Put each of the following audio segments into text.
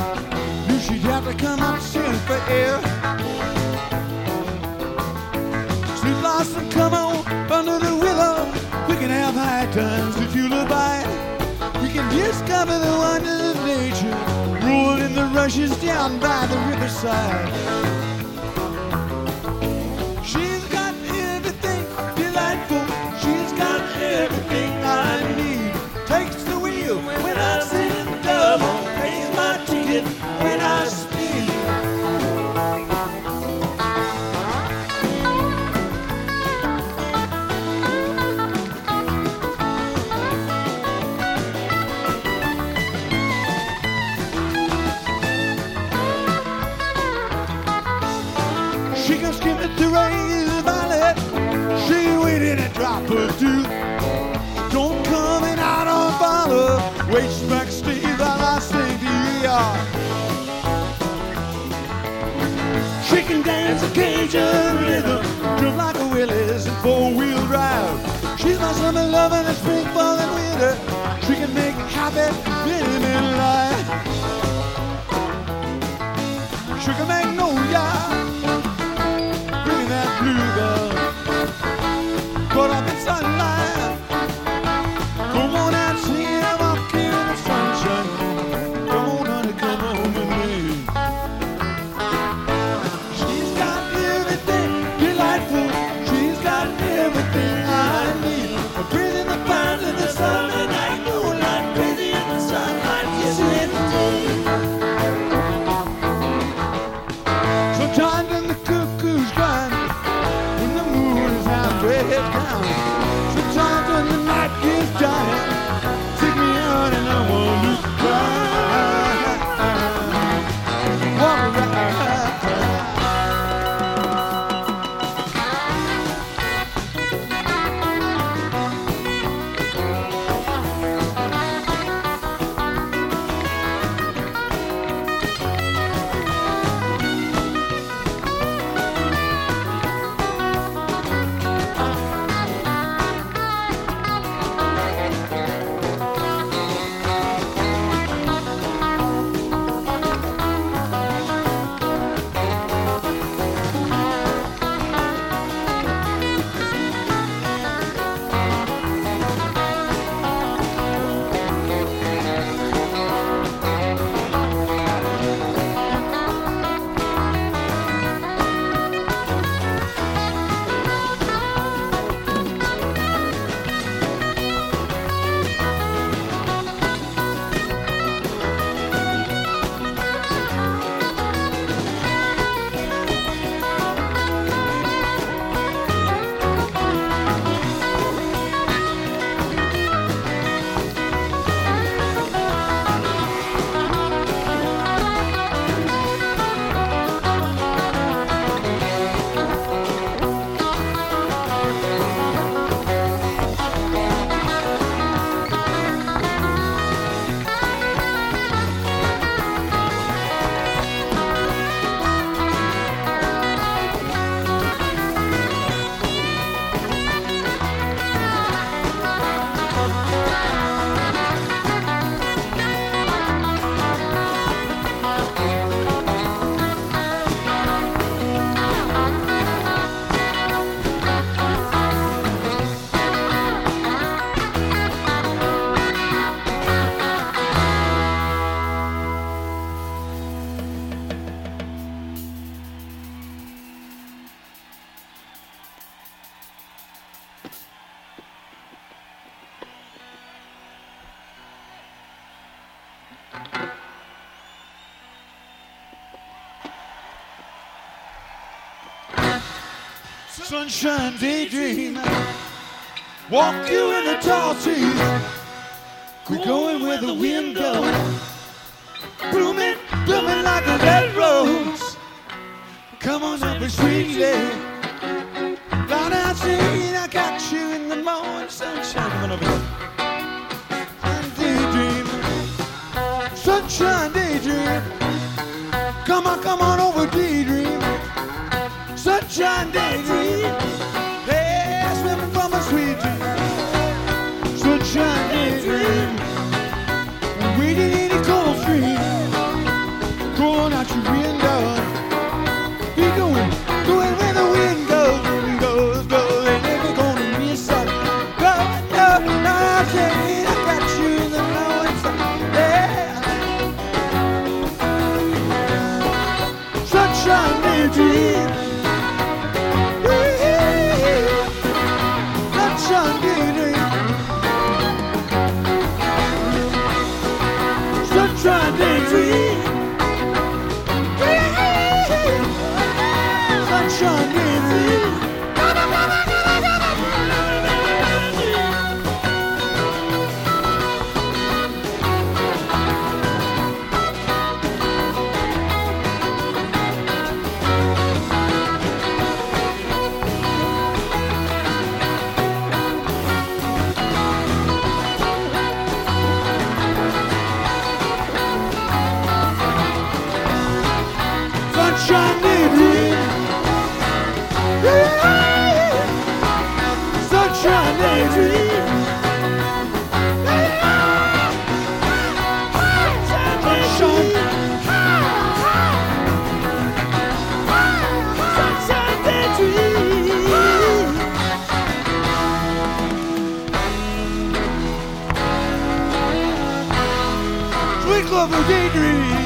Knew she'd have to come up soon for air. Sweet blossom, come on under the willow. We can have high times if you look by. We can discover the wonders of nature, roll in the rushes down by the riverside. She's got everything delightful. She's got everything I need. Takes the wheel when I sing double, pays my ticket when I speed. She comes skimming through Ray's Valley. She waited a drop or two. Don't come in, I don't follow. Waits backstage while I sing to you. She can dance a Cajun rhythm, jump like a Willis in four-wheel drive. She's my summer love in the spring, fall, and winter. She can make happy women life. Sugar Magnolia, bring that bluebell, caught up in sunlight. Come on out, sing, walk in the sunshine. Come on, honey, come home with me. She's got everything delightful. She's got everything I need. I'm breathing the pines in the summer night, moonlight, crazy in the sunlight, kissing in the moon. Sometimes when the cuckoo's gone, when the moon is halfway down, sometimes when the night gets dark, take me out and I want to cry. Walk around. Sunshine daydream, walk you in the tall trees. We're going where the wind goes, blooming, blooming like a red rose. Come on up, sweetly, down out singing. I got you in the morning sunshine. Come on over here. Daydream, sunshine daydream. Come on over, daydream. Sunshine daydream, hey, swimming from a sweet dream. Sunshine daydream, wading in a cold stream. daydream. Sunshine daydream. Sunshine daydream. Sunshine daydream. Sunshine daydream. Sunshine daydream. Sunshine daydream. Sweet love of daydream.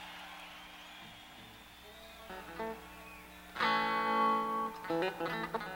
Thank you.